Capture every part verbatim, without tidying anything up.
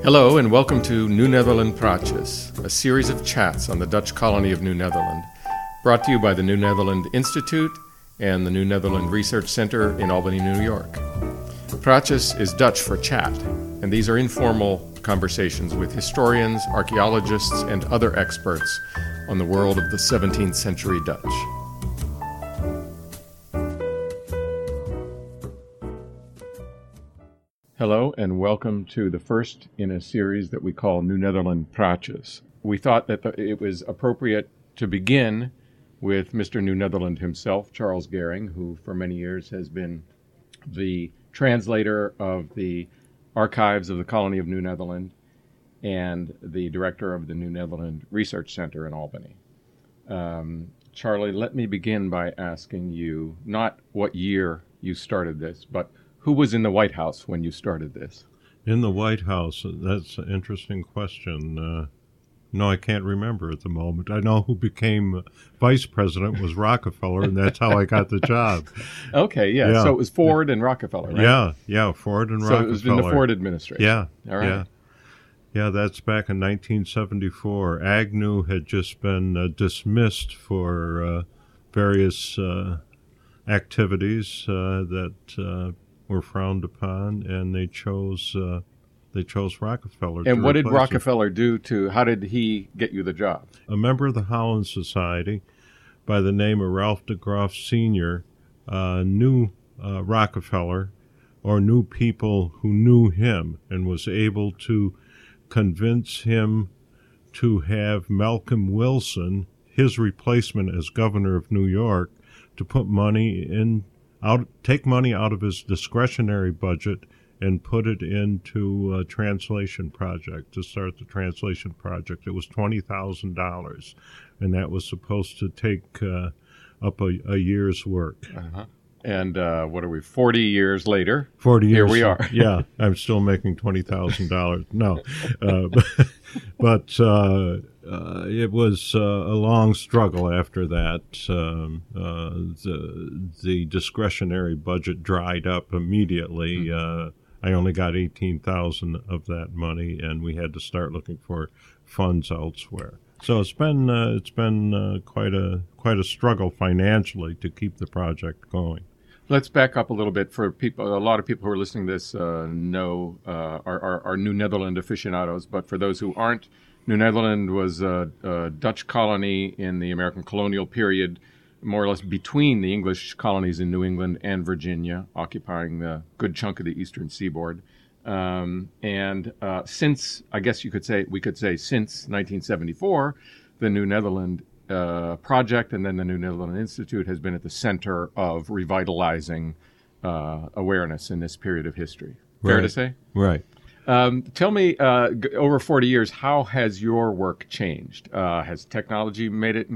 Hello and welcome to New Netherland Praatjes, a series of chats on the Dutch colony of New Netherland, brought to you by the New Netherland Institute and the New Netherland Research Center in Albany, New York. Praatjes is Dutch for chat, and these are informal conversations with historians, archaeologists, and other experts on the world of the seventeenth century Dutch. Hello and welcome to the first in a series that we call New Netherland Praatjes. We thought that it was appropriate to begin with Mister New Netherland himself, Charles Gehring, who for many years has been the translator of the archives of the colony of New Netherland and the director of the New Netherland Research Center in Albany. Um, Charlie, let me begin by asking you not what year you started this, but who was in the White House when you started this? In the White House? That's an interesting question. Uh, no, I can't remember at the moment. I know who became vice president was Rockefeller, and that's how I got the job. Okay, yeah. yeah. So it was Ford and Rockefeller, right? Yeah, yeah, Ford and so Rockefeller. So it was in the Ford administration. Yeah, all right. Yeah, yeah. That's back in nineteen seventy-four. Agnew had just been uh, dismissed for uh, various uh, activities uh, that uh, were frowned upon, and they chose uh, they chose Rockefeller. And what did him. Rockefeller do to? How did he get you the job? A member of the Holland Society, by the name of Ralph de Groff Senior, uh, knew uh, Rockefeller, or knew people who knew him, and was able to convince him to have Malcolm Wilson, his replacement as governor of New York, to put money in. Out, take money out of his discretionary budget and put it into a translation project, to start the translation project. It was twenty thousand dollars, and that was supposed to take uh, up a, a year's work. Uh-huh. And uh, what are we, forty years later? forty years. Here we are. Yeah, I'm still making twenty thousand dollars. No. Uh, but but uh, uh, it was uh, a long struggle after that. Um, uh, the, the discretionary budget dried up immediately. Mm-hmm. Uh, I only got eighteen thousand dollars of that money, and we had to start looking for funds elsewhere. So it's been uh, it's been uh, quite a quite a struggle financially to keep the project going. Let's back up a little bit for people. A lot of people who are listening to this uh, know uh, are, are, are New Netherland aficionados, but for those who aren't, New Netherland was a, a Dutch colony in the American colonial period, more or less between the English colonies in New England and Virginia, occupying the good chunk of the eastern seaboard. Um, and uh, since, I guess you could say, we could say since nineteen seventy-four, the New Netherland uh, project and then the New Netherland Institute has been at the center of revitalizing uh, awareness in this period of history. Fair right. to say? Right. Um, tell me, uh, g- over forty years, how has your work changed? Uh, has technology made it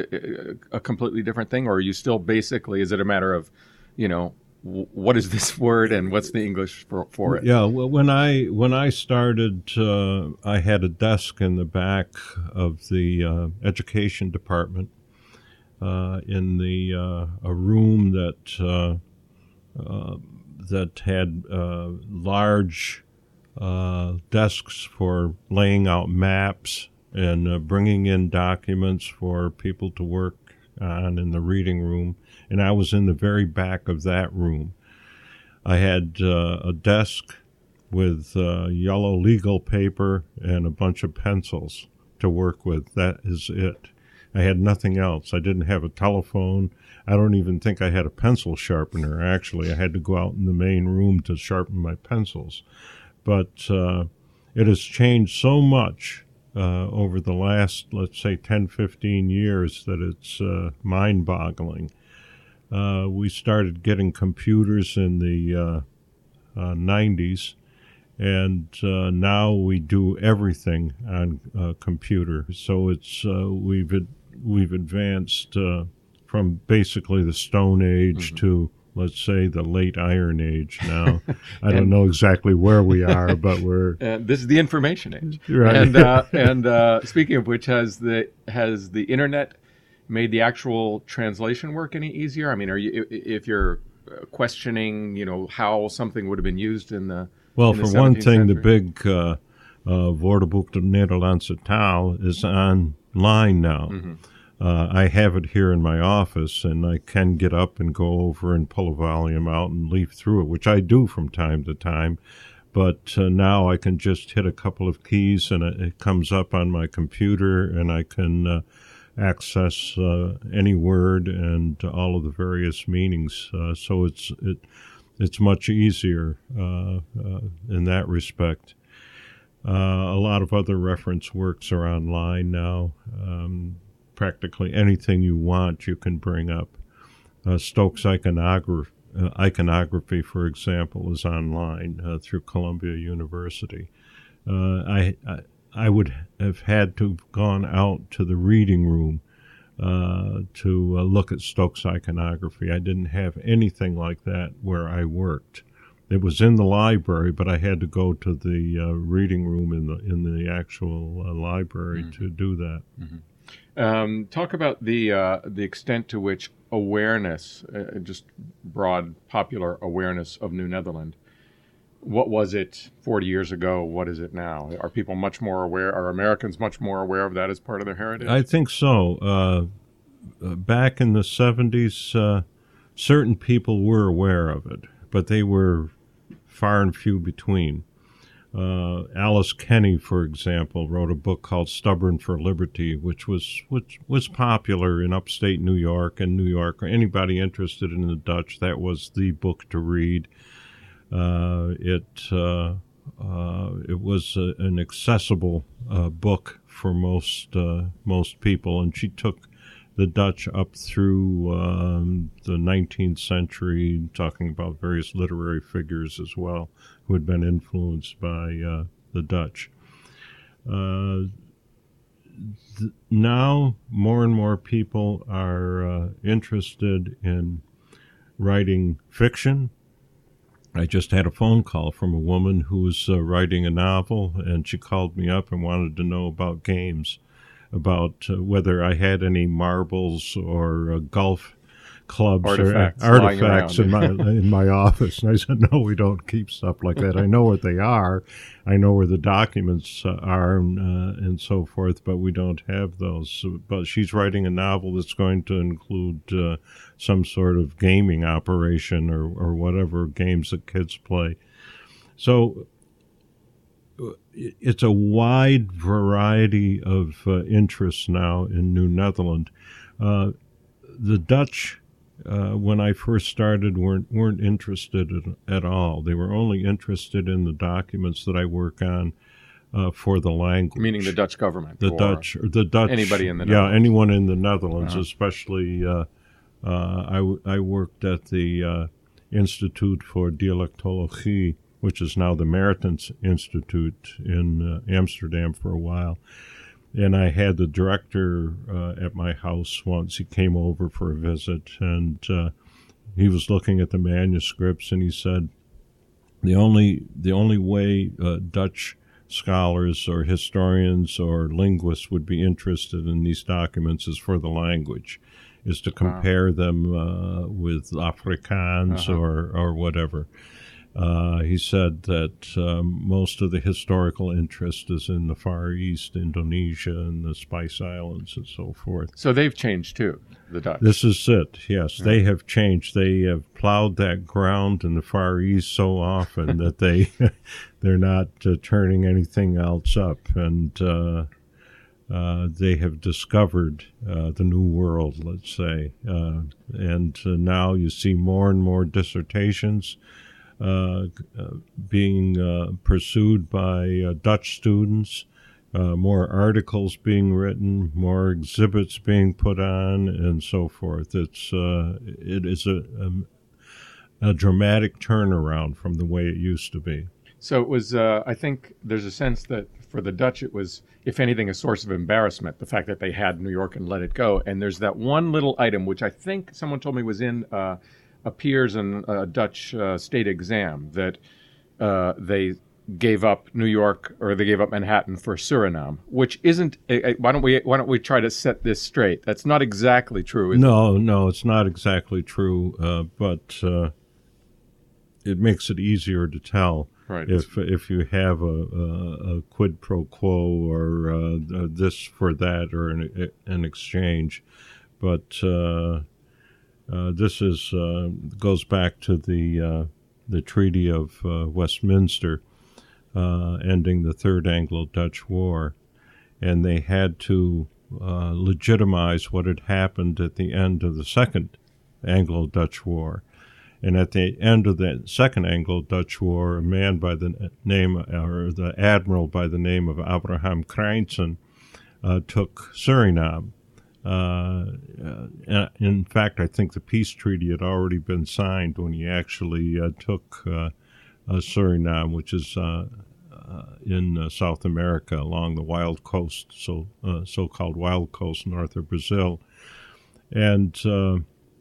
a completely different thing, or are you still basically, is it a matter of, you know, w- what is this word and what's the English for, for it? Yeah, well, when I when I started, uh, I had a desk in the back of the uh, education department uh, in the uh, a room that uh, uh, that had uh, large uh, desks for laying out maps and uh, bringing in documents for people to work on in the reading room. And I was in the very back of that room. I had uh, a desk with uh, yellow legal paper and a bunch of pencils to work with. That is it. I had nothing else. I didn't have a telephone. I don't even think I had a pencil sharpener, actually. I had to go out in the main room to sharpen my pencils. But uh, it has changed so much Uh, over the last, let's say, ten, fifteen years that it's uh, mind-boggling. Uh, we started getting computers in the uh, uh, nineties, and uh, now we do everything on uh, computer. So it's uh, we've ad- we've advanced uh, from basically the Stone Age mm-hmm. to, let's say, the late Iron Age now. I don't know exactly where we are, but we're... Uh, this is the information age. Right. And, uh, and uh, speaking of which, has the has the Internet made the actual translation work any easier? I mean, are you if you're questioning, you know, how something would have been used in the Well, in for the one thing, century? the big... Uh, uh, Woordenboek de Nederlandse Taal, is online now. Mm-hmm. Uh, I have it here in my office, and I can get up and go over and pull a volume out and leaf through it, which I do from time to time. But uh, now I can just hit a couple of keys, and it, it comes up on my computer, and I can uh, access uh, any word and all of the various meanings. Uh, so it's it it's much easier uh, uh, in that respect. Uh, a lot of other reference works are online now. Um, Practically anything you want, you can bring up. Uh, Stokes iconography, uh, iconography, for example, is online uh, through Columbia University. Uh, I, I I would have had to have gone out to the reading room uh, to uh, look at Stokes iconography. I didn't have anything like that where I worked. It was in the library, but I had to go to the uh, reading room in the in the actual uh, library mm-hmm. to do that. Mm-hmm. Um, talk about the uh, the extent to which awareness, uh, just broad popular awareness of New Netherland. What was it forty years ago? What is it now? Are people much more aware? Are Americans much more aware of that as part of their heritage? I think so. Uh, back in the seventies, uh, certain people were aware of it, but they were far and few between. Uh, Alice Kenny, for example, wrote a book called Stubborn for Liberty, which was which was popular in upstate New York and New York. Anybody interested in the Dutch, that was the book to read. Uh, it uh, uh, it was a, an accessible uh, book for most uh, most people, and she took the Dutch up through um, the nineteenth century, talking about various literary figures as well who had been influenced by uh, the Dutch. Uh, th- now, more and more people are uh, interested in writing fiction. I just had a phone call from a woman who was uh, writing a novel, and she called me up and wanted to know about games, about uh, whether I had any marbles or uh, golf clubs artifacts, or uh, artifacts in my in my office. And I said, no, we don't keep stuff like that. I know what they are. I know where the documents uh, are and, uh, and so forth, but we don't have those. So, but she's writing a novel that's going to include uh, some sort of gaming operation or, or whatever games that kids play. So it's a wide variety of uh, interests now in New Netherland. Uh, the Dutch, uh, when I first started, weren't weren't interested in, at all. They were only interested in the documents that I work on uh, for the language. Meaning the Dutch government, the or Dutch, or the Dutch, anybody in the yeah, Netherlands. anyone in the Netherlands, uh-huh. especially. Uh, uh, I w- I worked at the uh, Institute for Dialectologie, which is now the Meritens Institute in uh, Amsterdam for a while. And I had the director uh, at my house once. He came over for a visit, and uh, he was looking at the manuscripts, and he said, the only the only way uh, Dutch scholars or historians or linguists would be interested in these documents is for the language, is to compare wow. them uh, with Afrikaans uh-huh. or, or whatever. Uh, he said that um, most of the historical interest is in the Far East, Indonesia, and the Spice Islands, and so forth. So they've changed too, the Dutch. This is it. Yes, yeah. They have changed. They have plowed that ground in the Far East so often that they they're not uh, turning anything else up, and uh, uh, they have discovered uh, the New World, let's say. Uh, and uh, now you see more and more dissertations Uh, uh, being uh, pursued by uh, Dutch students, uh, more articles being written, more exhibits being put on, and so forth. It's uh, it is a, a a dramatic turnaround from the way it used to be. So it was. Uh, I think there's a sense that for the Dutch, it was, if anything, a source of embarrassment. The fact that they had New York and let it go. And there's that one little item which I think someone told me was in. Uh, appears in a Dutch uh, state exam that uh, they gave up New York or they gave up Manhattan for Suriname, which isn't. A, a, why don't we Why don't we try to set this straight? That's not exactly true. Is no, it? no, it's not exactly true. Uh, but uh, it makes it easier to tell. Right. If if you have a, a, a quid pro quo or uh, this for that or an, an exchange, but uh, uh, this is uh, goes back to the uh, the Treaty of uh, Westminster, uh, ending the Third Anglo-Dutch War, and they had to uh, legitimize what had happened at the end of the Second Anglo-Dutch War. And at the end of the Second Anglo-Dutch War, a man by the name, or the admiral by the name of Abraham Krijnsen, uh, took Suriname. Uh, uh, in fact, I think the peace treaty had already been signed when he actually uh, took uh, uh, Suriname, which is uh, uh, in uh, South America along the Wild Coast, so uh, so-called Wild Coast north of Brazil. And uh,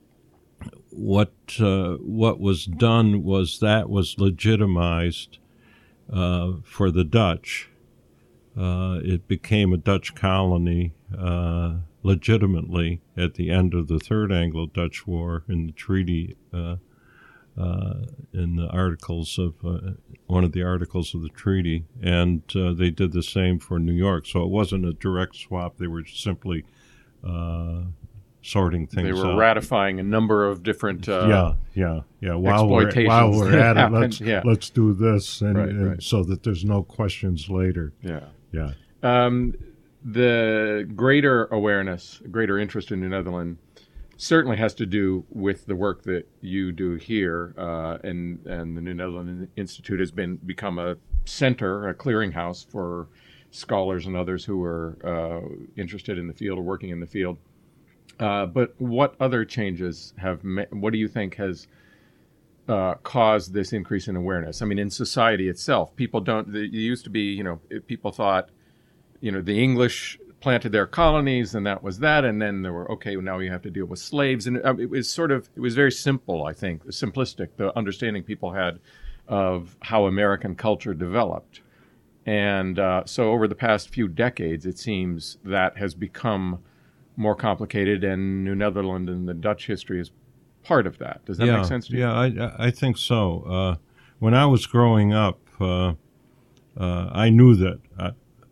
What uh, what was done was that was legitimized uh, for the Dutch. Uh, it became a Dutch colony uh, legitimately at the end of the Third Anglo-Dutch War in the treaty, uh, uh, in the articles of uh, one of the articles of the treaty, and uh, they did the same for New York. So it wasn't a direct swap; they were simply Uh, sorting things They were out. ratifying a number of different uh, yeah, yeah, yeah. While we're, exploitations while we're that at it, happened, let's yeah. let's do this, and, Right, and right. so that there's no questions later. Yeah. Yeah, Um, the greater awareness, greater interest in New Netherlands certainly has to do with the work that you do here, uh, and and the New Netherlands Institute has been become a center, a clearinghouse for scholars and others who are uh, interested in the field or working in the field. Uh, but what other changes have, ma- what do you think has uh, caused this increase in awareness? I mean, in society itself, people don't, it used to be, you know, people thought, you know, the English planted their colonies and that was that. And then there were, okay, well, now you have to deal with slaves. And it, it was sort of, it was very simple, I think, simplistic, the understanding people had of how American culture developed. And uh, so over the past few decades, it seems that has become more complicated, and New Netherlands and the Dutch history is part of that. Does that yeah, make sense to you? Yeah, I I think so. Uh, when I was growing up, uh, uh, I knew that I,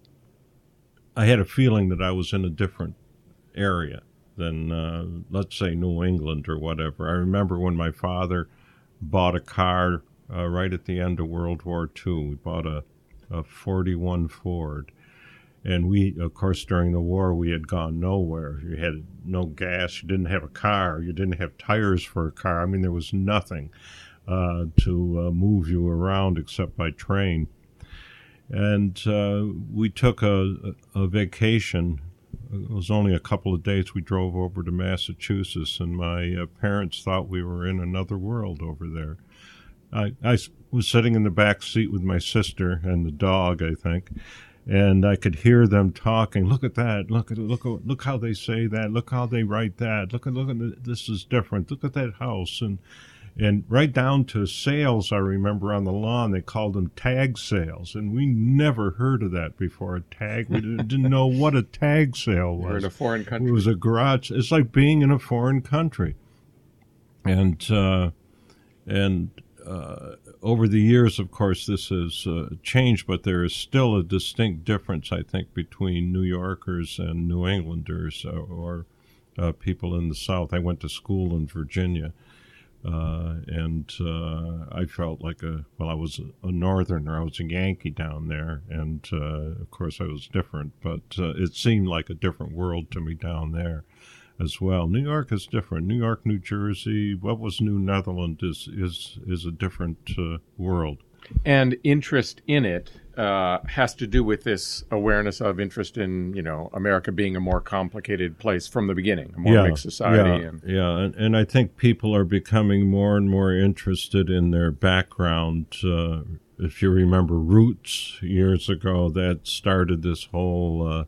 I had a feeling that I was in a different area than, uh, let's say, New England or whatever. I remember when my father bought a car uh, right at the end of World War Two. We bought a, a forty-one Ford. And we, of course, during the war, we had gone nowhere. You had no gas. You didn't have a car. You didn't have tires for a car. I mean, there was nothing uh, to uh, move you around except by train. And uh, we took a, a vacation. It was only a couple of days. We drove over to Massachusetts, and my uh, parents thought we were in another world over there. I, I was sitting in the back seat with my sister and the dog, I think. And I could hear them talking. Look at that! Look at look at look how they say that! Look how they write that! Look at look at the, this is different. Look at that house, and and right down to sales. I remember on the lawn they called them tag sales, and we never heard of that before. A tag, we didn't, didn't know what a tag sale was. We're in a foreign country. It was a garage. It's like being in a foreign country, and uh, and. Uh, over the years, of course, this has uh, changed, but there is still a distinct difference, I think, between New Yorkers and New Englanders or, or uh, people in the South. I went to school in Virginia, uh, and uh, I felt like a, well, I was a Northerner. I was a Yankee down there, and, uh, of course, I was different, but uh, it seemed like a different world to me down there as well. New York is different. New York, New Jersey, what was New Netherlands is is is a different uh, world. And interest in it uh, has to do with this awareness of interest in, you know, America being a more complicated place from the beginning, a more yeah, mixed society. Yeah, and, yeah. And, and I think people are becoming more and more interested in their background. Uh, if you remember Roots years ago, that started this whole Uh,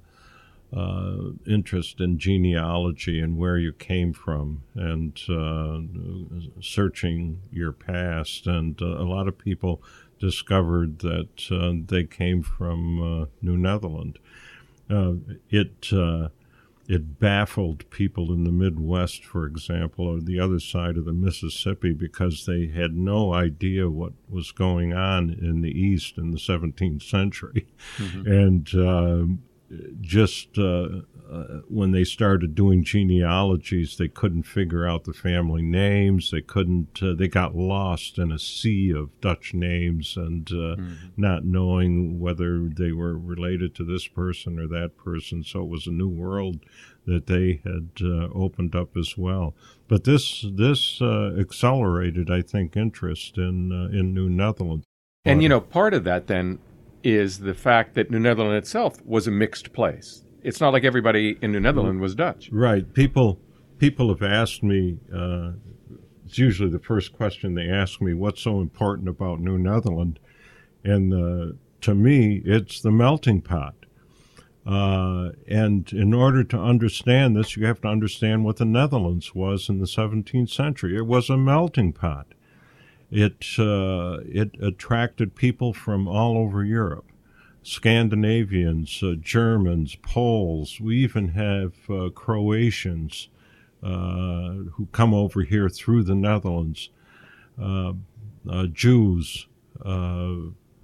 Uh, interest in genealogy and where you came from, and uh, searching your past. And uh, a lot of people discovered that uh, they came from uh, New Netherlands. Uh, it uh, it baffled people in the Midwest, for example, or the other side of the Mississippi, because they had no idea what was going on in the East in the seventeenth century. Mm-hmm. And uh, just uh, uh, when they started doing genealogies, they couldn't figure out the family names. They couldn't. Uh, they got lost in a sea of Dutch names and uh, mm-hmm. not knowing whether they were related to this person or that person. So it was a new world that they had uh, opened up as well. But this this uh, accelerated, I think, interest in uh, in New Netherlands. And you know, part of that then is the fact that New Netherland itself was a mixed place. It's not like everybody in New Netherland was Dutch. Right. People people have asked me, uh, it's usually the first question they ask me, what's so important about New Netherland? And uh, to me, it's the melting pot. Uh, and in order to understand this, you have to understand what the Netherlands was in the seventeenth century. It was a melting pot. It uh, it attracted people from all over Europe, Scandinavians, uh, Germans, Poles. We even have uh, Croatians uh, who come over here through the Netherlands, uh, uh, Jews, uh,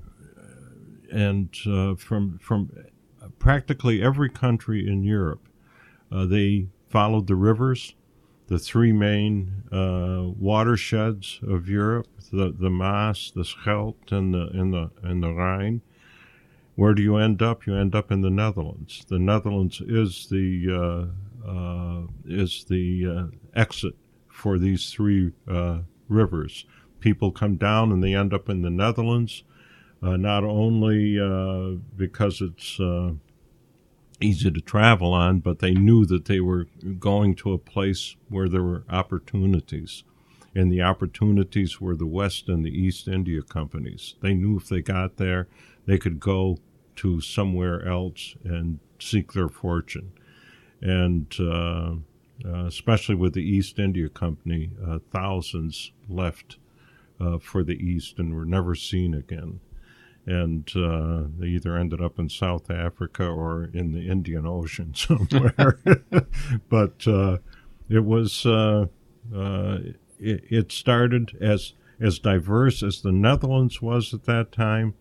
and uh, from from practically every country in Europe. Uh, they followed the rivers. The three main uh, watersheds of Europe, the, the Maas, the Scheldt, and the, and, the, and the Rhine. Where do you end up? You end up in the Netherlands. The Netherlands is the, uh, uh, is the uh, exit for these three uh, rivers. People come down and they end up in the Netherlands, uh, not only uh, because it's uh, easy to travel on, but they knew that they were going to a place where there were opportunities. And the opportunities were the West and the East India companies. They knew if they got there, they could go to somewhere else and seek their fortune. And uh, uh, especially with the East India Company, uh, thousands left uh, for the East and were never seen again. And uh, they either ended up in South Africa or in the Indian Ocean somewhere. But uh, it was uh, uh, it, it started as as diverse as the Netherlands was at that time.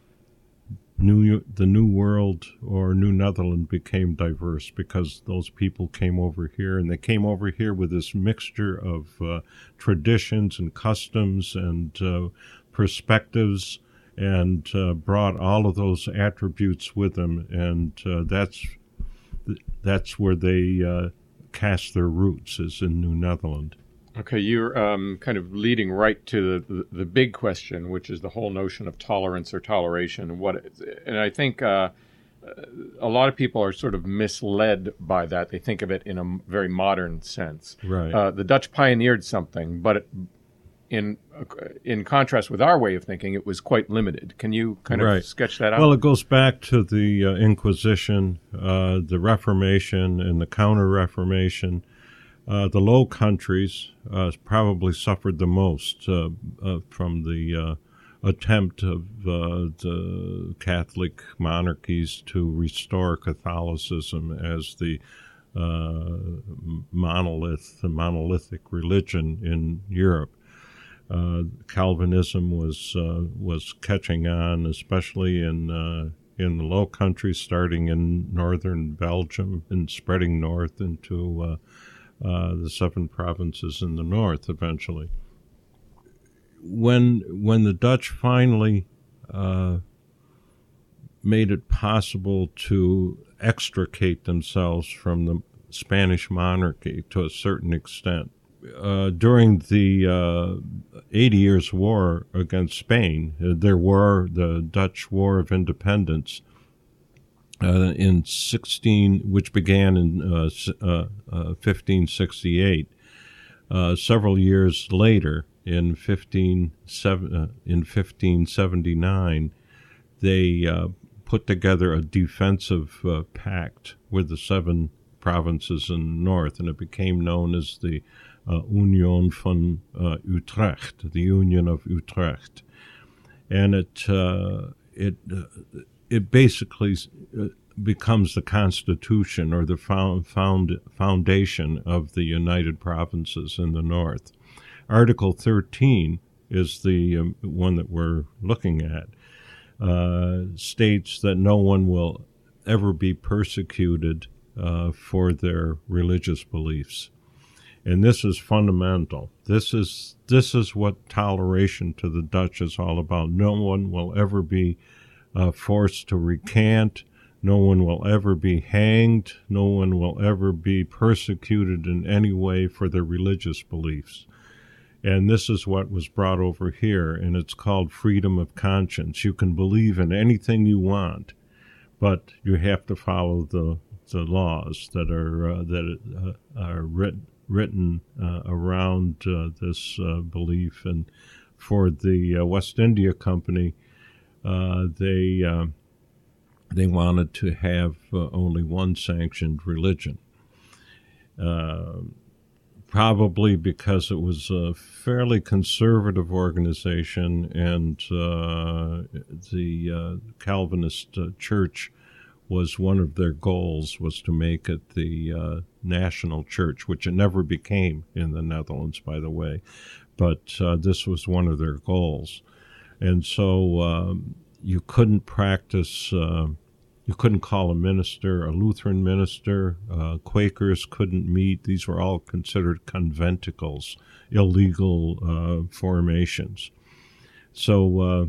New the New World or New Netherland became diverse because those people came over here, and they came over here with this mixture of uh, traditions and customs and uh, perspectives. And uh, brought all of those attributes with them, and uh, that's that's where they uh, cast their roots, is in New Netherland. Okay, you're um, kind of leading right to the, the the big question, which is the whole notion of tolerance or toleration. What, and I think uh, a lot of people are sort of misled by that. They think of it in a very modern sense. Right. Uh, the Dutch pioneered something, but it, in in contrast with our way of thinking, it was quite limited. Can you kind of right. sketch that out? Well, it goes back to the uh, Inquisition, uh, the Reformation, and the Counter-Reformation. Uh, the Low Countries uh, probably suffered the most uh, uh, from the uh, attempt of uh, the Catholic monarchies to restore Catholicism as the uh, monolith, the monolithic religion in Europe. Uh, Calvinism was uh, was catching on, especially in uh, in the Low Countries, starting in northern Belgium and spreading north into uh, uh, the seven provinces in the north. Eventually, when when the Dutch finally uh, made it possible to extricate themselves from the Spanish monarchy to a certain extent. Uh, during the uh, Eighty Years' War against Spain, uh, there were the Dutch War of Independence uh, in sixteen, which began in uh, uh, uh, fifteen sixty-eight. Uh, several years later, in fifteen in fifteen seventy-nine, they uh, put together a defensive uh, pact with the seven provinces in the north, and it became known as the Uh, Union van uh, Utrecht, the Union of Utrecht, and it uh, it uh, it basically uh, becomes the constitution or the found, found, foundation of the United Provinces in the North. Article thirteen is the um, one that we're looking at, uh, states that no one will ever be persecuted uh, for their religious beliefs. And this is fundamental. This is this is what toleration to the Dutch is all about. No one will ever be uh, forced to recant. No one will ever be hanged. No one will ever be persecuted in any way for their religious beliefs. And this is what was brought over here, and it's called freedom of conscience. You can believe in anything you want, but you have to follow the the laws that are uh, that uh, are written. written uh, around uh, this uh, belief. And for the uh, West India Company, uh, they uh, they wanted to have uh, only one sanctioned religion, uh, probably because it was a fairly conservative organization, and uh, the uh, Calvinist uh, Church was one of their goals, was to make it the uh, national church, which it never became in the Netherlands, by the way. But uh, this was one of their goals. And so um, you couldn't practice, uh, you couldn't call a minister a Lutheran minister. Uh, Quakers couldn't meet. These were all considered conventicles, illegal uh, formations. So uh,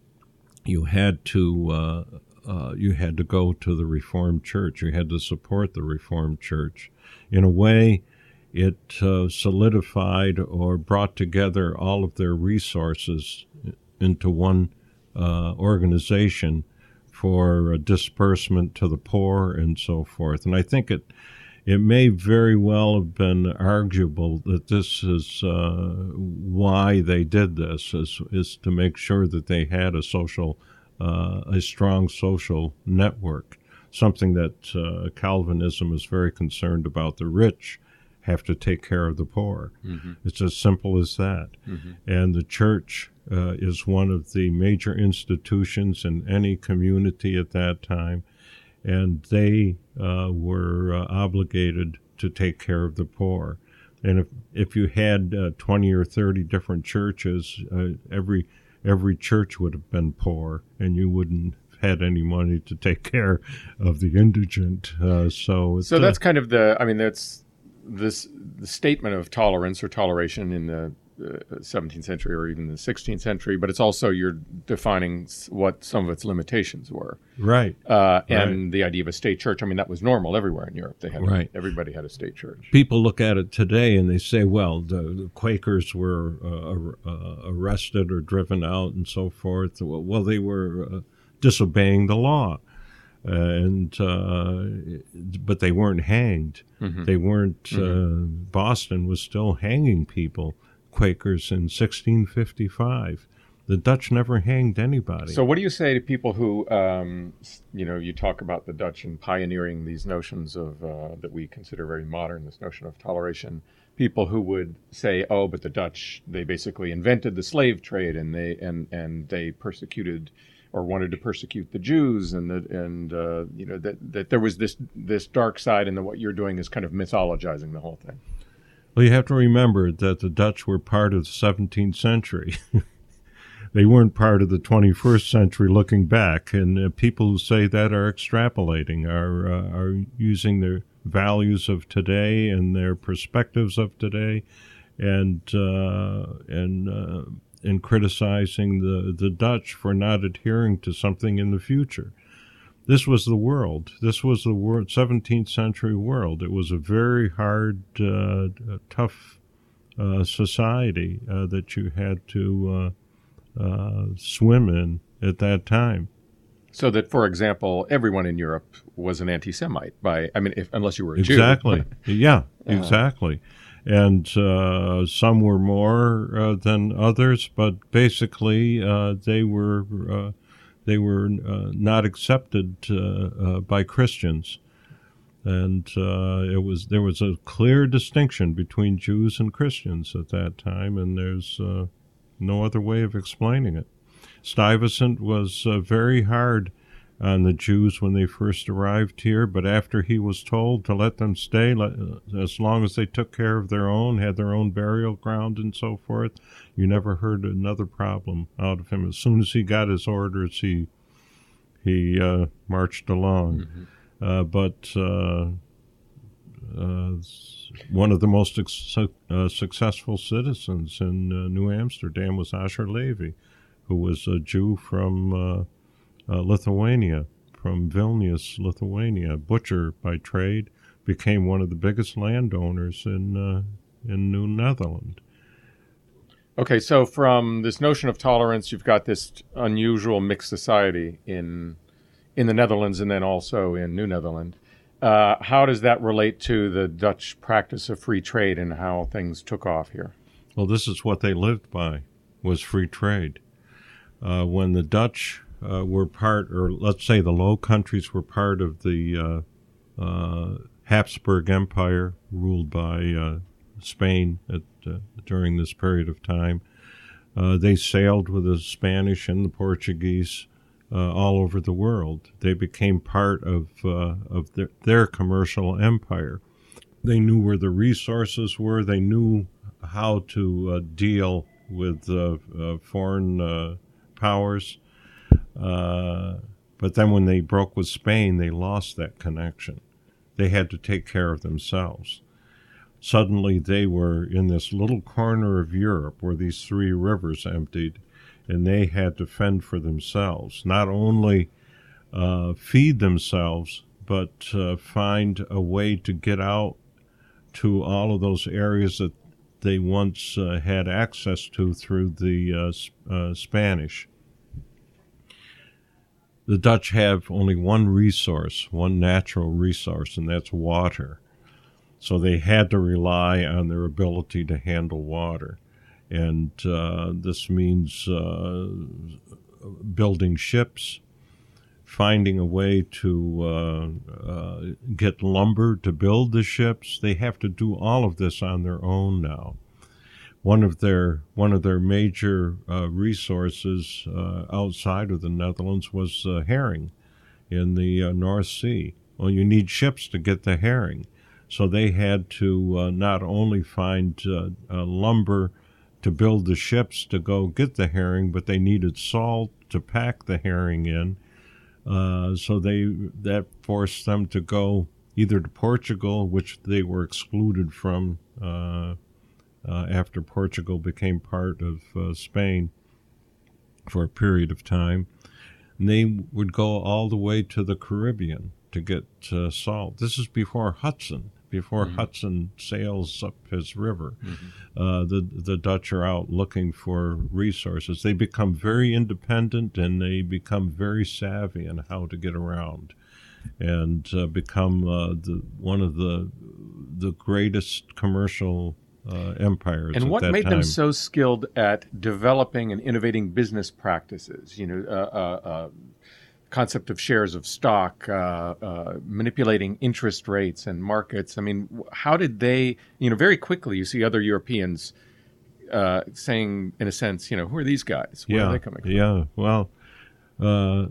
you had to... Uh, Uh, you had to go to the Reformed Church. You had to support the Reformed Church. In a way, it uh, solidified or brought together all of their resources into one uh, organization for uh, disbursement to the poor and so forth. And I think it it may very well have been arguable that this is uh, why they did this, is, is to make sure that they had a social Uh, a strong social network, something that uh, Calvinism is very concerned about. The rich have to take care of the poor. Mm-hmm. It's as simple as that. Mm-hmm. And the church uh, is one of the major institutions in any community at that time, and they uh, were uh, obligated to take care of the poor. And if, if you had uh, twenty or thirty different churches, uh, every every church would have been poor, and you wouldn't have had any money to take care of the indigent. Uh, so so that's uh, kind of the, I mean, that's this the statement of tolerance or toleration in the uh, seventeenth century or even the sixteenth century, but it's also you're defining what some of its limitations were. Right. Uh, and right. The idea of a state church, I mean, that was normal everywhere in Europe. They had right. Everybody had a state church. People look at it today and they say, well, the, the Quakers were uh, uh, arrested or driven out and so forth. Well, they were uh, disobeying the law. Uh, and uh, but they weren't hanged. Mm-hmm. They weren't. Mm-hmm. Uh, Boston was still hanging people, Quakers, in sixteen fifty-five. The Dutch never hanged anybody. So what do you say to people who, um, you know, you talk about the Dutch and pioneering these notions of uh, that we consider very modern, this notion of toleration? People who would say, oh, but the Dutch, they basically invented the slave trade, and they and and they persecuted or wanted to persecute the Jews, and that and uh, you know that that there was this this dark side, and that what you're doing is kind of mythologizing the whole thing. Well, you have to remember that the Dutch were part of the seventeenth century. They weren't part of the twenty-first century looking back, and uh, people who say that are extrapolating, are uh, are using their values of today and their perspectives of today, and uh, and uh, and criticizing the, the Dutch for not adhering to something in the future. This was the world. This was the world, seventeenth century world. It was a very hard, uh, tough uh, society uh, that you had to uh, uh, swim in at that time. So that, for example, everyone in Europe was an anti-Semite, by I mean, if, unless you were a exactly. Jew. yeah, exactly. And uh, some were more uh, than others, but basically uh, they were uh, they were uh, not accepted uh, uh, by Christians, and uh, it was there was a clear distinction between Jews and Christians at that time, and there's uh, no other way of explaining it. Stuyvesant was uh, very hard on the Jews when they first arrived here, but after he was told to let them stay, let, as long as they took care of their own, had their own burial ground and so forth, you never heard another problem out of him. As soon as he got his orders, he he uh, marched along. Mm-hmm. Uh, but uh, uh, one of the most ex- uh, successful citizens in uh, New Amsterdam was Asher Levy, who was a Jew from uh, uh, Lithuania, from Vilnius, Lithuania, butcher by trade, became one of the biggest landowners in uh, in New Netherlands. Okay, so from this notion of tolerance, you've got this unusual mixed society in in the Netherlands and then also in New Netherland. Uh, how does that relate to the Dutch practice of free trade and how things took off here? Well, this is what they lived by, was free trade. Uh, when the Dutch uh, were part, or let's say the Low Countries were part of the uh, uh, Habsburg Empire ruled by uh, Spain at, uh, during this period of time, uh, they sailed with the Spanish and the Portuguese uh, all over the world. They became part of, uh, of their, their commercial empire. They knew where the resources were. They knew how to uh, deal with uh, uh, foreign uh, powers. Uh, but then when they broke with Spain, they lost that connection. They had to take care of themselves. Suddenly they were in this little corner of Europe where these three rivers emptied, and they had to fend for themselves, not only uh, feed themselves, but uh, find a way to get out to all of those areas that they once uh, had access to through the uh, uh, Spanish. The Dutch have only one resource, one natural resource, and that's water. So they had to rely on their ability to handle water. And uh, this means uh, building ships, finding a way to uh, uh, get lumber to build the ships. They have to do all of this on their own now. One of their one of their major uh, resources uh, outside of the Netherlands was uh, herring in the uh, North Sea. Well, you need ships to get the herring. So they had to uh, not only find uh, uh, lumber to build the ships to go get the herring, but they needed salt to pack the herring in. Uh, so they that forced them to go either to Portugal, which they were excluded from uh, uh, after Portugal became part of uh, Spain for a period of time. And they would go all the way to the Caribbean to get uh, salt. This is before Hudson. Before mm-hmm. Hudson sails up his river, mm-hmm. uh, the the Dutch are out looking for resources. They become very independent and they become very savvy in how to get around, and uh, become uh, the one of the the greatest commercial uh, empires. And at what that made time. them so skilled at developing and innovating business practices? You know. Uh, uh, uh, concept of shares of stock, uh, uh, manipulating interest rates and markets. I mean, how did they, you know, very quickly you see other Europeans uh, saying, in a sense, you know, who are these guys? Where yeah, are they coming from? Yeah, well... Uh,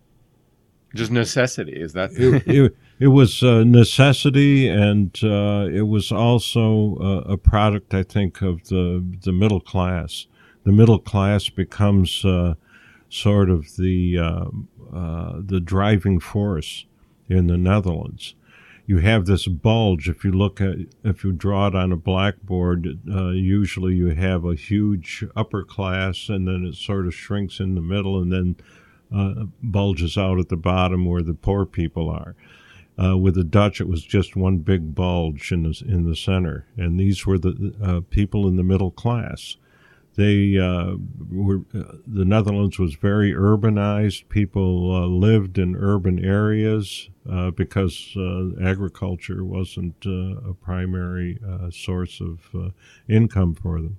Just necessity, is that? it, it, it was a necessity, and uh, it was also a, a product, I think, of the, the middle class. The middle class becomes uh, sort of the... Uh, Uh, the driving force in the Netherlands. You have this bulge. If you look at, if you draw it on a blackboard, uh, usually you have a huge upper class, and then it sort of shrinks in the middle, and then uh, bulges out at the bottom where the poor people are. Uh, with the Dutch, it was just one big bulge in the in the center, and these were the uh, people in the middle class. They uh, were. Uh, the Netherlands was very urbanized. People uh, lived in urban areas uh, because uh, agriculture wasn't uh, a primary uh, source of uh, income for them.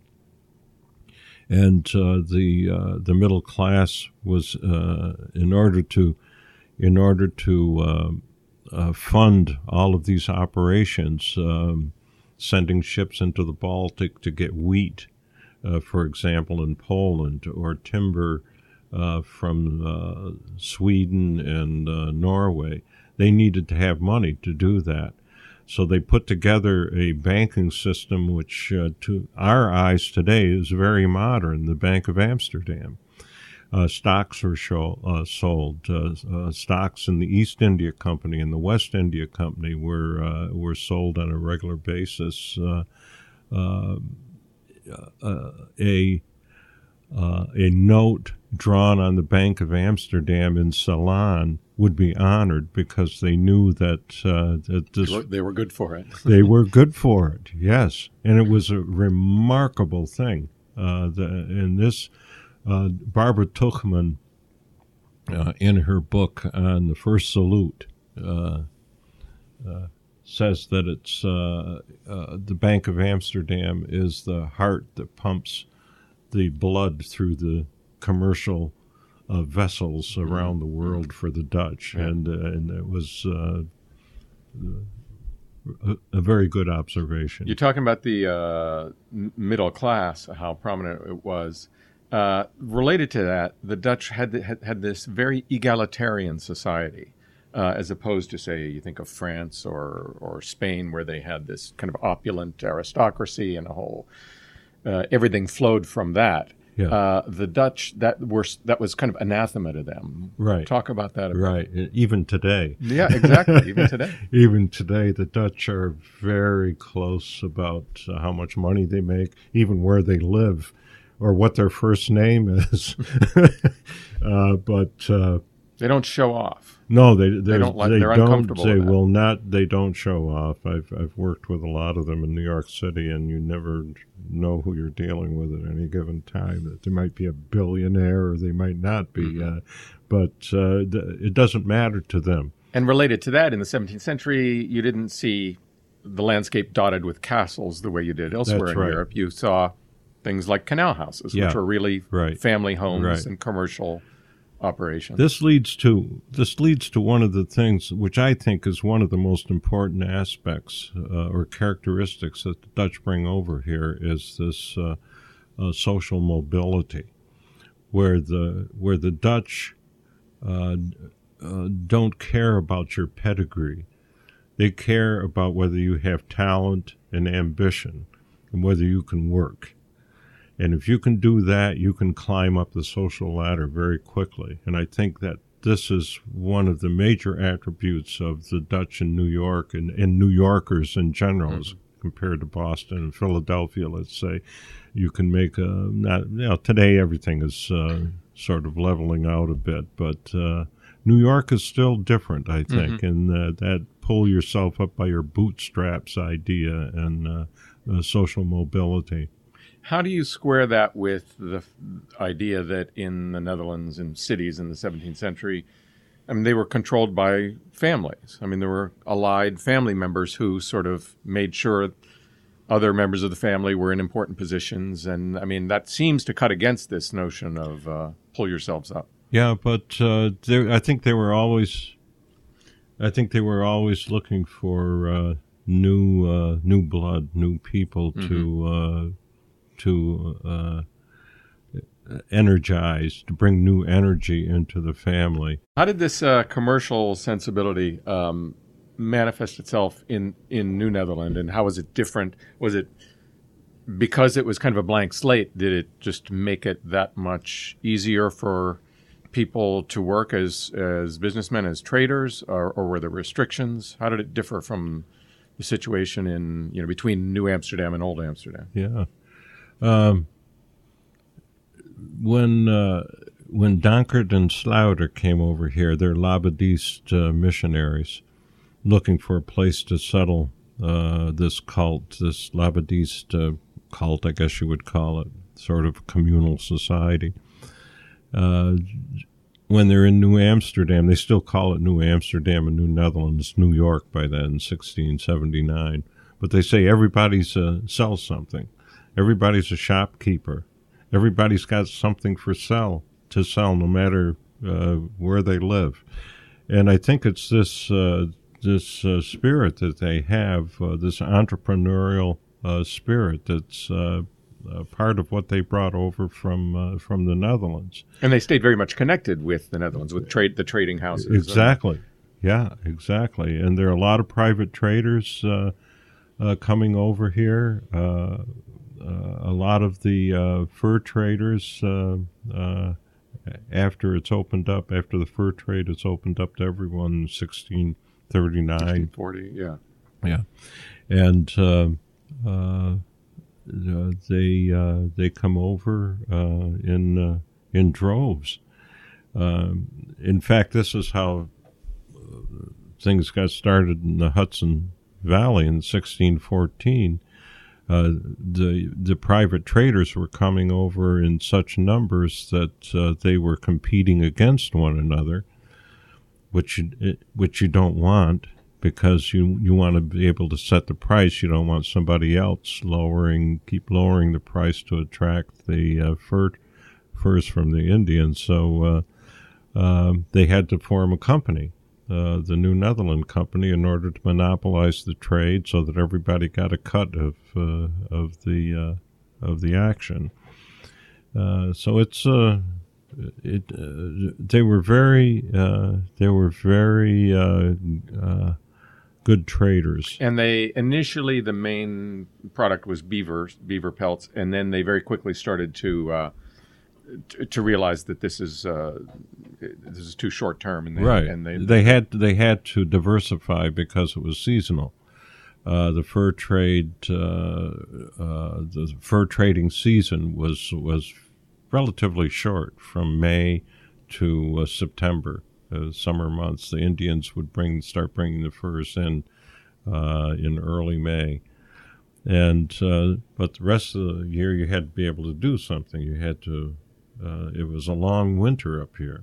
And uh, the uh, the middle class was uh, in order to in order to uh, uh, fund all of these operations, um, sending ships into the Baltic to get wheat. Uh, for example, in Poland, or timber uh, from uh, Sweden and uh, Norway. They needed to have money to do that. So they put together a banking system which, uh, to our eyes today, is very modern, the Bank of Amsterdam. Uh, stocks were show, uh, sold. Uh, uh, stocks in the East India Company and the West India Company were uh, were sold on a regular basis. Uh, uh, uh, a uh, a note drawn on the Bank of Amsterdam in Ceylon would be honored because they knew that uh, that this, they, were, they were good for it. They were good for it, yes, and it was a remarkable thing. Uh, the, and this. Uh, Barbara Tuchman, uh, in her book on the first salute, uh, uh, says that it's uh, uh, the Bank of Amsterdam is the heart that pumps the blood through the commercial uh, vessels around the world for the Dutch, yeah. and uh, and it was uh, a, a very good observation. You're talking about the uh, middle class, how prominent it was. Uh, related to that, the Dutch had, had had this very egalitarian society, uh, as opposed to, say, you think of France or or Spain, where they had this kind of opulent aristocracy and a whole uh, everything flowed from that. Yeah. Uh, the Dutch that were that was kind of anathema to them. Right. Talk about that. A bit. Right. Even today. Yeah, exactly. Even today. Even today, the Dutch are very close about uh, how much money they make, even where they live, or what their first name is. uh, but uh, they don't show off. No, they they don't. Like, they they're don't. uncomfortable They with that. will not. They don't show off. I've I've worked with a lot of them in New York City, and you never know who you're dealing with at any given time. That they might be a billionaire, or they might not be. Mm-hmm. Uh, but uh, th- it doesn't matter to them. And related to that, in the seventeenth century, you didn't see the landscape dotted with castles the way you did elsewhere That's in right. Europe. You saw things like canal houses, Yeah. which were really Right. family homes Right. and commercial operations. This leads to this leads to one of the things which I think is one of the most important aspects uh, or characteristics that the Dutch bring over here is this uh, uh, social mobility, where the where the Dutch uh, uh, don't care about your pedigree. They care about whether you have talent and ambition and whether you can work. And if you can do that, you can climb up the social ladder very quickly. And I think that this is one of the major attributes of the Dutch in New York and, and New Yorkers in general, mm-hmm. as compared to Boston and Philadelphia, let's say. You can make a, not, you know, today everything is uh, sort of leveling out a bit, but uh, New York is still different, I think, mm-hmm. and uh, that pull yourself up by your bootstraps idea and uh, uh, social mobility. How do you square that with the f- idea that in the Netherlands and cities in the seventeenth century, I mean, they were controlled by families. I mean, there were allied family members who sort of made sure other members of the family were in important positions. And, I mean, that seems to cut against this notion of uh, pull yourselves up. Yeah, but uh, there, I think they were always, I think they were always looking for uh, new, uh, new blood, new people mm-hmm. to... Uh, to uh, energize, to bring new energy into the family. How did this uh, commercial sensibility um, manifest itself in, in New Netherland, and how was it different? Was it because it was kind of a blank slate, did it just make it that much easier for people to work as, as businessmen, as traders, or, or were there restrictions? How did it differ from the situation in, you know, between New Amsterdam and Old Amsterdam? Yeah. Um, when uh, when Dankert and Slouter came over here, they're Labadist uh, missionaries looking for a place to settle uh, this cult, this Labadist uh, cult, I guess you would call it, sort of communal society. Uh, when they're in New Amsterdam, they still call it New Amsterdam and New Netherlands, New York by then, sixteen seventy-nine. But they say everybody's uh, sells something. Everybody's a shopkeeper. Everybody's got something for sell to sell, no matter uh, where they live. And I think it's this uh, this uh, spirit that they have, uh, this entrepreneurial uh, spirit that's uh, uh, part of what they brought over from uh, from the Netherlands. And they stayed very much connected with the Netherlands, with trade the trading houses. Exactly. Yeah, exactly. And there are a lot of private traders uh, uh, coming over here. Uh, uh, a lot of the uh, fur traders, uh, uh, after it's opened up, after the fur trade is opened up to everyone in sixteen thirty-nine. sixteen forty, yeah. Yeah. And uh, uh, they uh, they come over uh, in uh, in droves. Um, in fact, this is how things got started in the Hudson Valley in sixteen fourteen. Uh, the the private traders were coming over in such numbers that uh, they were competing against one another, which you, which you don't want, because you, you want to be able to set the price. You don't want somebody else lowering, keep lowering the price to attract the uh, fur, furs from the Indians. So uh, uh, they had to form a company, uh, the New Netherland Company, in order to monopolize the trade, so that everybody got a cut of uh, of the uh, of the action. Uh, so it's uh, it. Uh, they were very uh, they were very uh, uh, good traders. And they initially the main product was beaver beaver pelts, and then they very quickly started to uh, to, to realize that this is uh, this is too short term, and they, right. And they they had they had to diversify because it was seasonal. Uh, the fur trade, uh, uh, the fur trading season was was relatively short, from May to uh, September, uh, summer months. The Indians would bring start bringing the furs in uh, in early May, and uh, but the rest of the year you had to be able to do something. You had to. Uh, it was a long winter up here,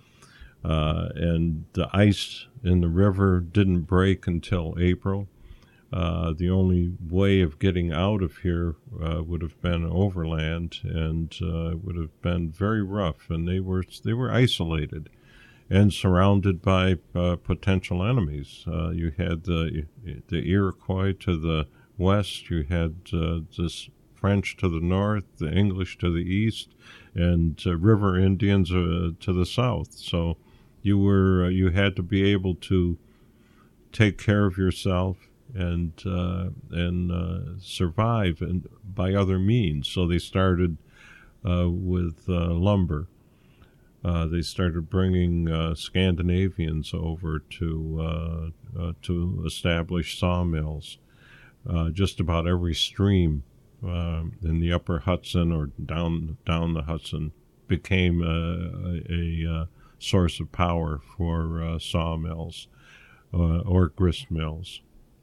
uh, and the ice in the river didn't break until April. Uh, the only way of getting out of here uh, would have been overland, and uh, would have been very rough. And they were they were isolated and surrounded by uh, potential enemies. Uh, you had the the Iroquois to the west. You had uh, the French to the north, the English to the east, and uh, river Indians uh, to the south. So you were uh, you had to be able to take care of yourself and uh, and uh, survive and by other means. So they started uh, with uh, lumber. Uh, they started bringing uh, Scandinavians over to uh, uh, to establish sawmills. Uh, just about every stream uh, in the upper Hudson or down down the Hudson became a, a, a source of power for uh, sawmills uh, or grist mills.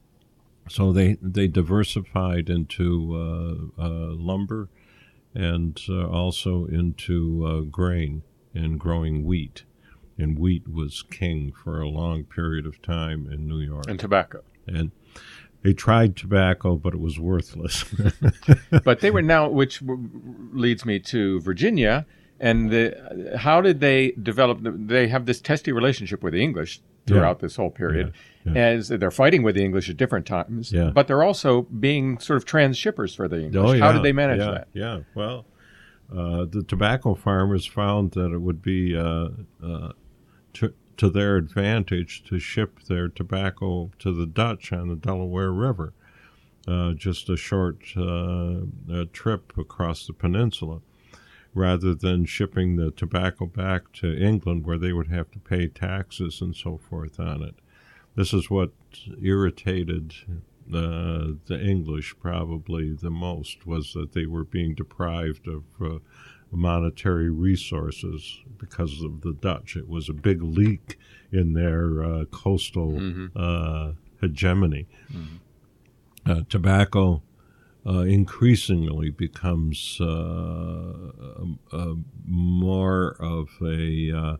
So they, they diversified into uh, uh, lumber and uh, also into uh, grain and growing wheat. And wheat was king for a long period of time in New York. And tobacco. And they tried tobacco, but it was worthless. But they were now, which leads me to Virginia. And the, how did they develop? They have this testy relationship with the English throughout yeah. this whole period, yeah. Yeah. as they're fighting with the English at different times. Yeah. But they're also being sort of transshippers for the English. Oh, yeah. How did they manage yeah. that? Yeah, well, uh, the tobacco farmers found that it would be uh, uh, to, to their advantage to ship their tobacco to the Dutch on the Delaware River, uh, just a short uh, a trip across the peninsula, rather than shipping the tobacco back to England, where they would have to pay taxes and so forth on it. This is what irritated uh, the English probably the most, was that they were being deprived of uh, monetary resources because of the Dutch. It was a big leak in their uh, coastal mm-hmm. uh, hegemony. Mm-hmm. Uh, tobacco Uh, increasingly becomes uh, uh, more of a uh,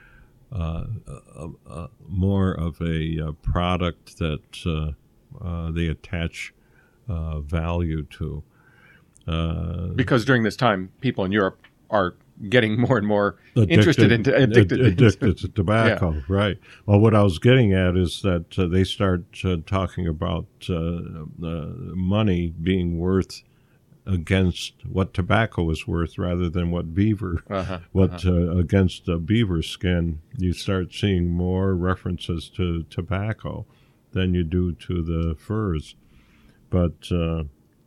uh, uh, uh, more of a uh, product that uh, uh, they attach uh, value to. Uh, because during this time, people in Europe are getting more and more addicted, interested in addicted, addicted to tobacco, yeah. right? Well, what I was getting at is that uh, they start uh, talking about uh, uh, money being worth against what tobacco was worth rather than what beaver, uh-huh, what uh-huh. Uh, against a beaver skin, you start seeing more references to tobacco than you do to the furs. But uh,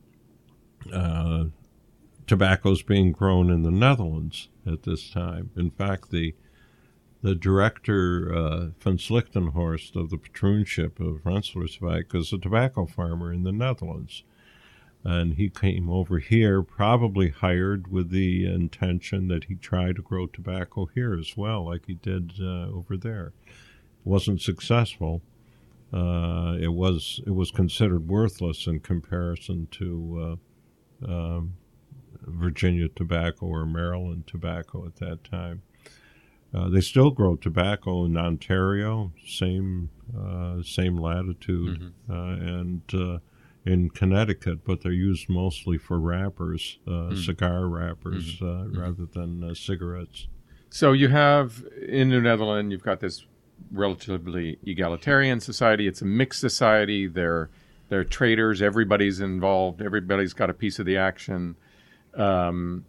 uh, tobacco's being grown in the Netherlands at this time. In fact, the the director, uh, van Slichtenhorst of the patroonship of Rensselaerswyck, is a tobacco farmer in the Netherlands. And he came over here, probably hired with the intention that he try to grow tobacco here as well, like he did uh, over there. Wasn't successful. Uh, it was it was considered worthless in comparison to uh, um, Virginia tobacco or Maryland tobacco at that time. Uh, they still grow tobacco in Ontario, same uh, same latitude, mm-hmm. uh, and uh, in Connecticut, but they're used mostly for wrappers, uh, mm. cigar wrappers, mm-hmm. uh, mm-hmm. rather than uh, cigarettes. So you have, in New Netherlands, you've got this relatively egalitarian society. It's a mixed society. They're, they're traders. Everybody's involved. Everybody's got a piece of the action. Um,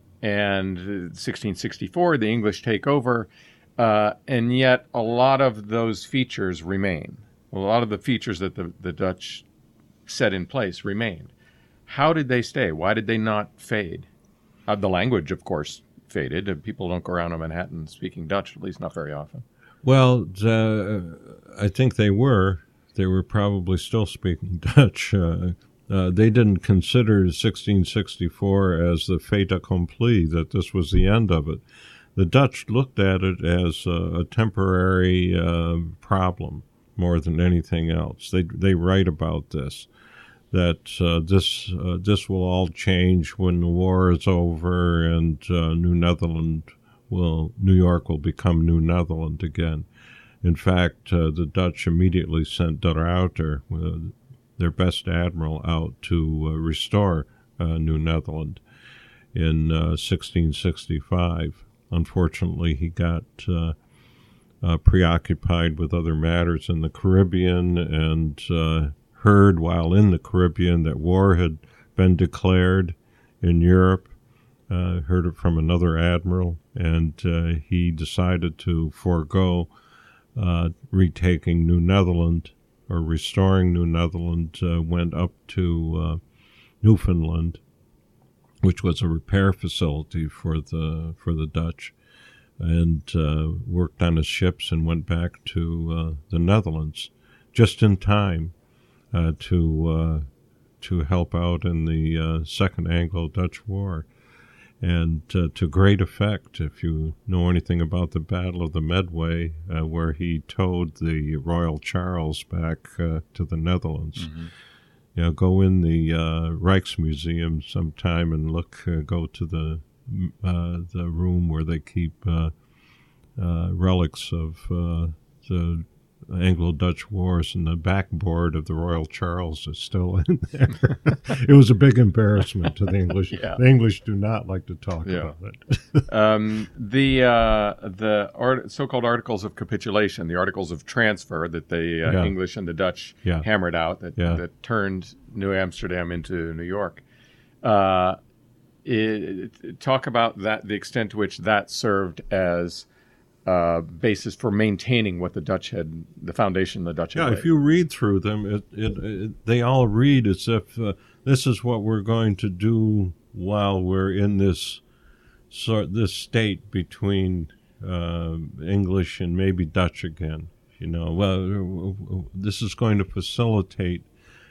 and sixteen sixty-four, the English take over. Uh, and yet a lot of those features remain. A lot of the features that the, the Dutch set in place remained. How did they stay? Why did they not fade? Uh, the language, of course, faded. People don't go around in Manhattan speaking Dutch, at least not very often. Well, uh, I think they were. They were probably still speaking Dutch. Uh, uh, they didn't consider sixteen sixty-four as the fait accompli, that this was the end of it. The Dutch looked at it as a, a temporary uh, problem more than anything else. They they write about this, that uh, this uh, this will all change when the war is over and uh, New Netherland will New York will become New Netherland again. In fact, uh, the Dutch immediately sent De Ruyter, uh, their best admiral, out to uh, restore uh, New Netherland in uh, sixteen sixty-five. Unfortunately, he got uh, uh, preoccupied with other matters in the Caribbean and uh, heard while in the Caribbean that war had been declared in Europe. Uh, heard it from another admiral, and uh, he decided to forego uh, retaking New Netherland or restoring New Netherland. Uh, went up to uh, Newfoundland, which was a repair facility for the for the Dutch, and uh, worked on his ships and went back to uh, the Netherlands just in time uh, to uh, to help out in the uh, Second Anglo-Dutch War, and uh, to great effect. If you know anything about the Battle of the Medway, uh, where he towed the Royal Charles back uh, to the Netherlands. Mm-hmm. You know, go in the uh, Rijksmuseum sometime and look. Uh, go to the uh, the room where they keep uh, uh, relics of uh, the Anglo-Dutch wars, and the backboard of the Royal Charles is still in there. It was a big embarrassment to the English. Yeah. The English do not like to talk yeah. about it. um, the uh, the art, so-called Articles of Capitulation, the Articles of Transfer that the uh, yeah. English and the Dutch yeah. hammered out, that, yeah. that turned New Amsterdam into New York. Uh, it, it, talk about that, the extent to which that served as Uh, basis for maintaining what the Dutch had, the foundation the Dutch had Yeah, laid. If you read through them, it, it, it, they all read as if uh, this is what we're going to do while we're in this sort this state between uh, English and maybe Dutch again. You know, well, this is going to facilitate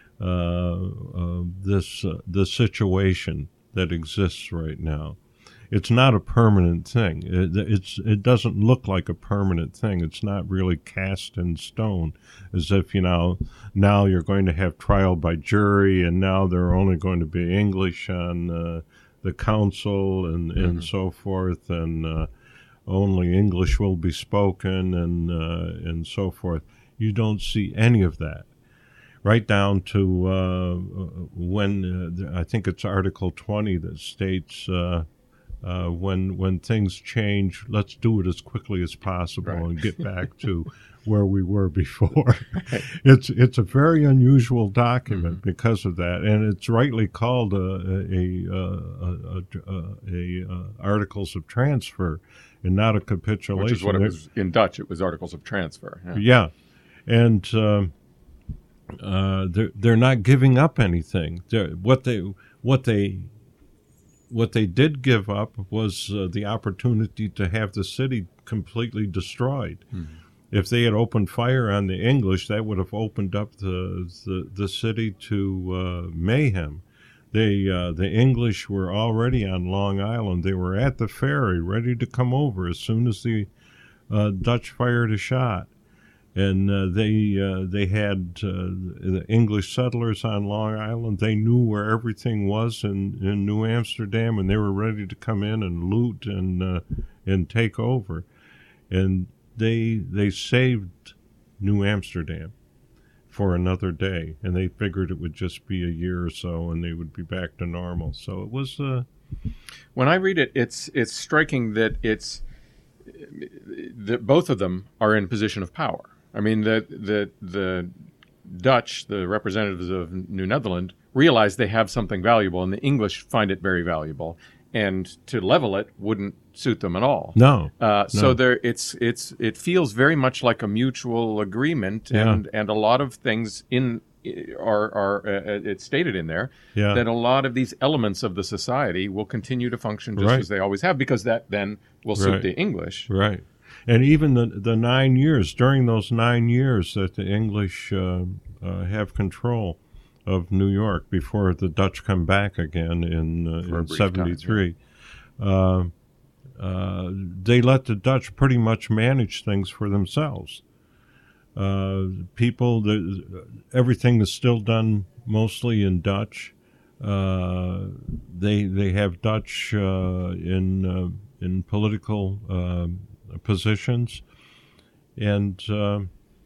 uh, uh, this uh, the situation that exists right now. It's not a permanent thing. It, it's it doesn't look like a permanent thing. It's not really cast in stone, as if, you know, now you're going to have trial by jury, and now there are only going to be English on uh, the council and, mm-hmm. and so forth, and uh, only English will be spoken, and uh, and so forth. You don't see any of that. Right down to uh, when uh, I think it's Article twenty that states. Uh, Uh, when when things change, let's do it as quickly as possible Right. and get back to where we were before. It's it's a very unusual document Mm-hmm. because of that, and it's rightly called a a, a, a, a, a, a articles of transfer, and not a capitulation. Which is what it was in Dutch. It was articles of transfer. Yeah. Yeah, and um, uh, they're they're not giving up anything. They're, what they what they what they did give up was uh, the opportunity to have the city completely destroyed. Mm-hmm. If they had opened fire on the English, that would have opened up the the, the city to uh, mayhem. They uh, the English were already on Long Island. They were at the ferry, ready to come over as soon as the uh, Dutch fired a shot. And uh, they uh, they had uh, the English settlers on Long Island. They knew where everything was in, in New Amsterdam, and they were ready to come in and loot and uh, and take over. And they they saved New Amsterdam for another day, and they figured it would just be a year or so, and they would be back to normal. So it was. Uh, When I read it, it's it's striking that it's that both of them are in position of power. I mean, the the the Dutch, the representatives of New Netherland, realize they have something valuable, and the English find it very valuable. And to level it wouldn't suit them at all. no, Uh, so No. there, it's it's it feels very much like a mutual agreement, and Yeah. and a lot of things in are are uh, it's stated in there Yeah. that a lot of these elements of the society will continue to function just Right. as they always have, because that then will suit Right. the English. Right. And even the the nine years, during those nine years that the English uh, uh, have control of New York before the Dutch come back again in, uh, For a in brief seventy-three, uh, uh, they let the Dutch pretty much manage things for themselves. Uh, people, the, everything is still done mostly in Dutch. Uh, they they have Dutch uh, in uh, in political uh, positions, and uh,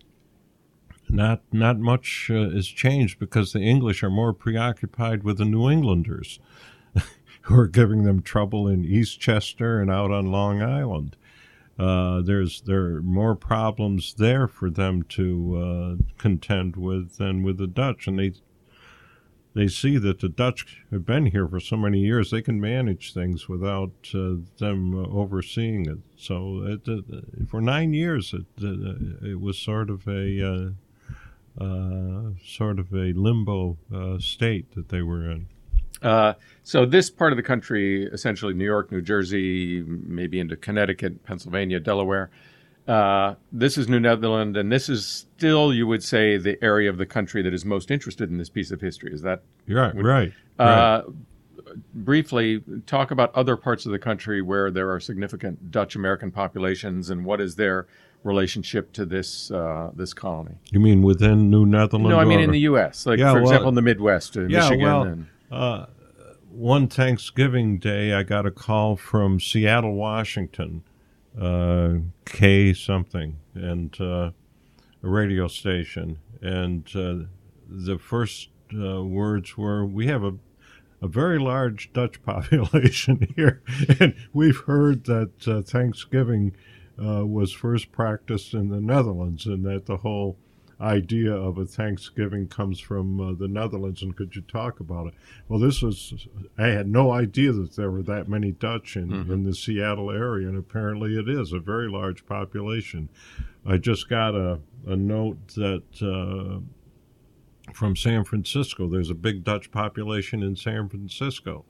not not much uh, has changed because the English are more preoccupied with the New Englanders, who are giving them trouble in Eastchester and out on Long Island. Uh, there's there are more problems there for them to uh, contend with than with the Dutch, and they they see that the Dutch have been here for so many years, they can manage things without uh, them uh, overseeing it. So it, uh, for nine years, it uh, it was sort of a uh, uh, sort of a limbo uh, state that they were in. Uh, so this part of the country, essentially New York, New Jersey, maybe into Connecticut, Pennsylvania, Delaware, uh, this is New Netherland, and this is still, you would say, the area of the country that is most interested in this piece of history. Is that Right, would- right, right. Uh, briefly, talk about other parts of the country where there are significant Dutch American populations, and what is their relationship to this uh, this colony? You mean within New Netherlands? No, I mean or- in the U S, like Yeah, for well- example, in the Midwest, uh, Yeah, Michigan, well, and Uh, one Thanksgiving Day, I got a call from Seattle, Washington, uh, K something, and uh, a radio station. And uh, the first uh, words were, "We have a, a very large Dutch population here, and we've heard that uh, Thanksgiving uh, was first practiced in the Netherlands, and that the whole idea of a Thanksgiving comes from uh, the Netherlands, and could you talk about it?" Well, this was, I had no idea that there were that many Dutch in, Mhm. in the Seattle area, and apparently it is a very large population. I just got a, a note that uh, from San Francisco, there's a big Dutch population in San Francisco.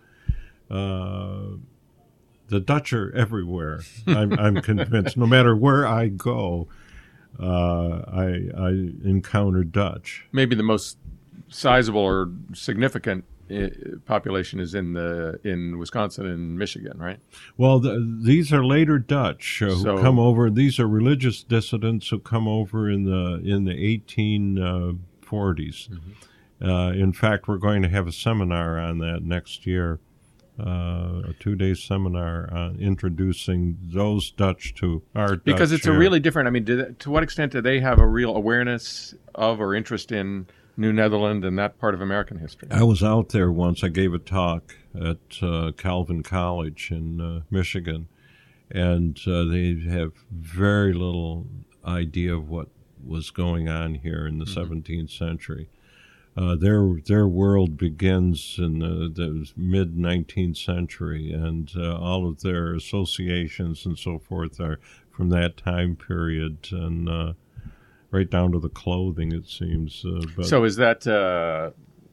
Uh, the Dutch are everywhere, I'm, I'm convinced. No matter where I go, uh, I, I encounter Dutch. maybe the most sizable or significant uh, population is in the in Wisconsin and Michigan, right? Well, the, these are later Dutch uh, who So- come over. These are religious dissidents who come over in the in the eighteen forties. Mm-hmm. Uh, in fact, we're going to have a seminar on that next year, uh, a two-day seminar on introducing those Dutch to our Because Dutch it's a here. really different. I mean, do they, to what extent do they have a real awareness of or interest in New Netherland and that part of American history? I was out there once. I gave a talk at uh, Calvin College in uh, Michigan, and uh, they have very little idea of what was going on here in the mm-hmm. seventeenth century. Uh, their their world begins in the, the mid nineteenth century, and uh, all of their associations and so forth are from that time period, and uh, right down to the clothing, it seems. Uh, but so is that uh,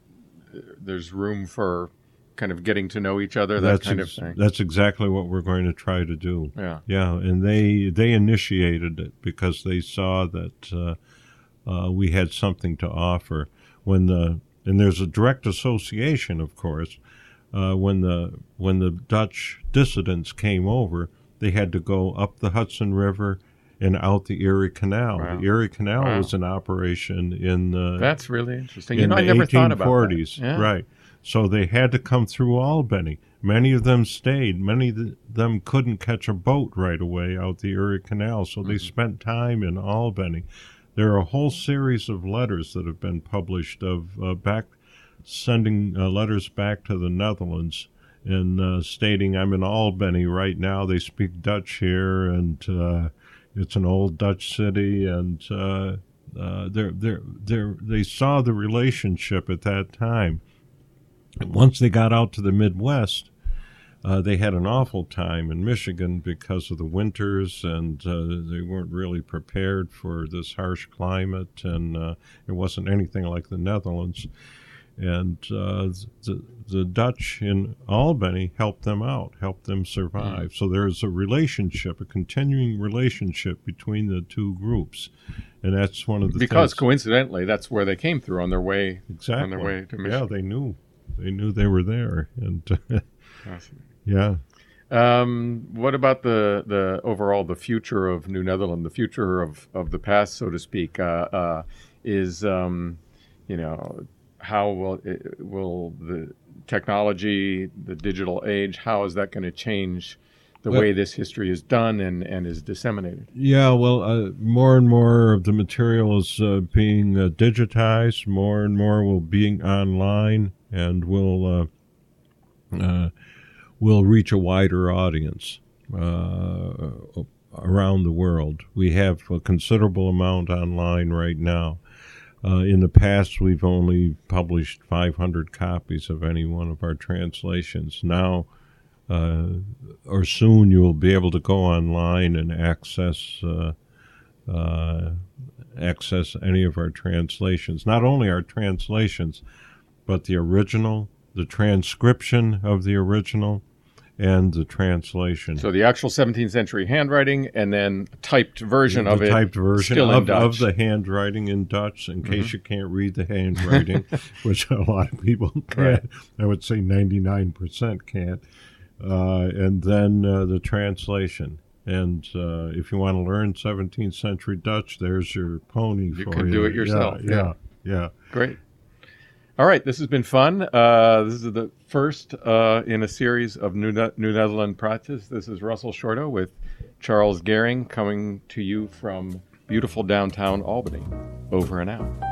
there's room for kind of getting to know each other, that kind ex- of thing? That's exactly what we're going to try to do. Yeah, yeah, and they they initiated it because they saw that uh, uh, we had something to offer. When the and there's a direct association, of course. Uh, when the when the Dutch dissidents came over, they had to go up the Hudson River and out the Erie Canal. Wow. The Erie Canal wow. was in operation in the that's really interesting. In you know, the I never thought about eighteen forties, that. Yeah. Right. So they had to come through Albany. Many of them stayed. Many of them couldn't catch a boat right away out the Erie Canal, so they mm-hmm. spent time in Albany. There are a whole series of letters that have been published of uh, back sending uh, letters back to the Netherlands and uh, stating, I'm in Albany right now. They speak Dutch here, and uh, it's an old Dutch city, and uh, uh, they're, they're, they're, they saw the relationship at that time. And once they got out to the Midwest, uh, they had an awful time in Michigan because of the winters, and uh, they weren't really prepared for this harsh climate, and uh, it wasn't anything like the Netherlands. And uh, the, the Dutch in Albany helped them out, helped them survive. Mm. So there's a relationship, a continuing relationship between the two groups, and that's one of the because things. Coincidentally, that's where they came through on their way. Exactly. On their way to Michigan. Yeah, they knew, they knew they were there, and yeah. Um, what about the, the overall the future of New Netherland, the future of, of the past, so to speak? Uh, uh, is um, you know. How will it, will the technology, the digital age, how is that going to change the well, way this history is done and, and is disseminated? Yeah, well, uh, more and more of the material is uh, being uh, digitized. More and more will be online, and will uh, uh, will reach a wider audience uh, around the world. We have a considerable amount online right now. Uh, in the past, we've only published five hundred copies of any one of our translations. Now, uh, or soon, you will be able to go online and access uh, uh, access any of our translations. Not only our translations, but the original, the transcription of the original, and the translation. So the actual seventeenth century handwriting, and then a typed version the of it. typed version still of, in Dutch. of the handwriting in Dutch, in mm-hmm. case you can't read the handwriting, which a lot of people can't. Right. I would say ninety-nine percent can't. Uh, and then uh, the translation. And uh, if you want to learn seventeenth century Dutch, there's your pony you for you. You can do it yourself. Yeah, yeah, yeah. Great. All right, this has been fun. Uh, this is the first uh, in a series of New, ne- New Netherland practice. This is Russell Shorto with Charles Gehring coming to you from beautiful downtown Albany. Over and out.